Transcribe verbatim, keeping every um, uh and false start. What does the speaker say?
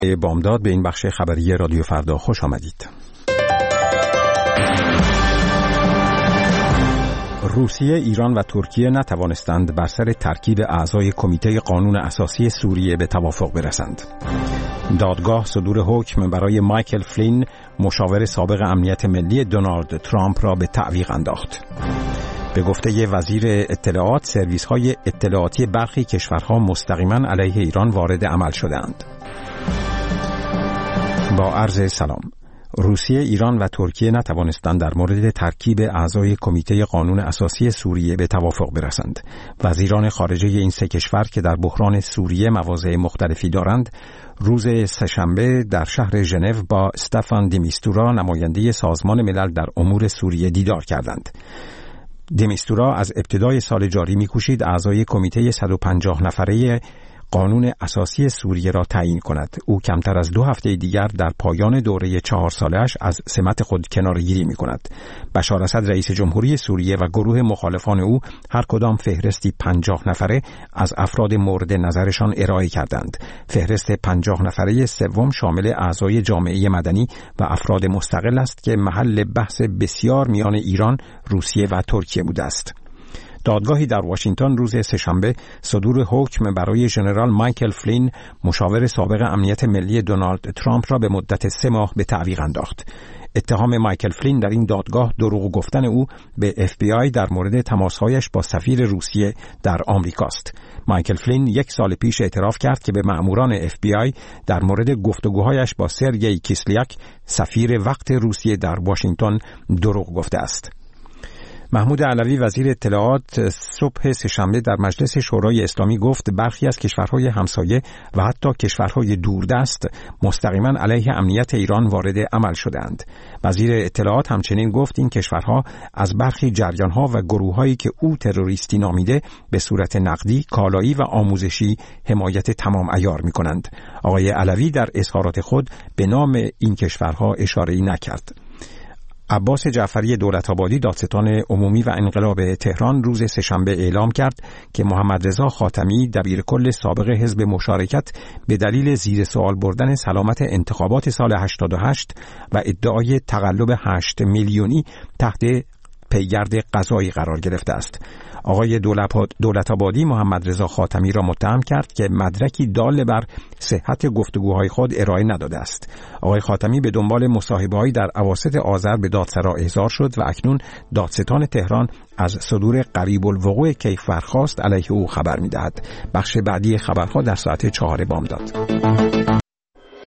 بامداد به این بخش خبری رادیو فردا خوش آمدید. روسیه، ایران و ترکیه نتوانستند بر سر ترکیب اعضای کمیته قانون اساسی سوریه به توافق برسند. دادگاه صدور حکم برای مایکل فلین، مشاور سابق امنیت ملی دونالد ترامپ را به تعویق انداخت. به گفته وزیر اطلاعات، سرویس‌های اطلاعاتی برخی کشورها مستقیما علیه ایران وارد عمل شدند. با عرض سلام. روسیه، ایران و ترکیه نتوانستند در مورد ترکیب اعضای کمیته قانون اساسی سوریه به توافق برسند. وزیران خارجه این سه کشور که در بحران سوریه مواضع مختلفی دارند، روز سه‌شنبه در شهر ژنو با استفان دی میستورا، نماینده سازمان ملل در امور سوریه، دیدار کردند. دی میستورا از ابتدای سال جاری می‌کوشید اعضای کمیته صد و پنجاه نفره قانون اساسی سوریه را تعیین کند. او کمتر از دو هفته دیگر در پایان دوره چهار ساله‌اش از سمت خود کناره‌گیری می‌کند. بشار اسد رئیس جمهوری سوریه و گروه مخالفان او هر کدام فهرستی پنجاه نفره از افراد مورد نظرشان ارائه کردند. فهرست پنجاه نفره سوم شامل اعضای جامعه مدنی و افراد مستقل است که محل بحث بسیار میان ایران، روسیه و ترکیه بوده است. دادگاهی در واشنگتن روز سه‌شنبه صدور حکم برای ژنرال مایکل فلین، مشاور سابق امنیت ملی دونالد ترامپ را به مدت سه ماه به تعویق انداخت. اتهام مایکل فلین در این دادگاه دروغ گفتن او به اف بی آی در مورد تماسهایش با سفیر روسیه در آمریکاست. مایکل فلین یک سال پیش اعتراف کرد که به مأموران اف بی آی در مورد گفتگوهایش با سرگئی کیسلیاک، سفیر وقت روسیه در واشنگتن، دروغ گفته است. محمود علوی، وزیر اطلاعات، صبح سه‌شنبه در مجلس شورای اسلامی گفت برخی از کشورهای همسایه و حتی کشورهای دوردست مستقیما علیه امنیت ایران وارد عمل شدند. وزیر اطلاعات همچنین گفت این کشورها از برخی جریانها و گروههایی که او تروریستی نامیده به صورت نقدی، کالایی و آموزشی حمایت تمام عیار می‌کنند. آقای علوی در اظهارات خود به نام این کشورها اشاره‌ای نکرد. عباس جعفری دولت‌آبادی، دادستان عمومی و انقلاب تهران، روز سه‌شنبه اعلام کرد که محمد رضا خاتمی، دبیرکل سابق حزب مشارکت، به دلیل زیر سوال بردن سلامت انتخابات سال هشتاد و هشت و ادعای تقلب هشت میلیونی تحت پیگرد قضایی قرار گرفته است. آقای دولت‌آبادی محمد رضا خاتمی را متهم کرد که مدرکی دال بر صحت گفتگوهای خود ارائه نداده است. آقای خاتمی به دنبال مصاحبه‌هایی در اواسط آذر به دادسرا احضار شد و اکنون دادستان تهران از صدور قریب الوقوع کیفرخواست علیه او خبر می‌دهد. بخش بعدی خبرها در ساعت چهار بامداد.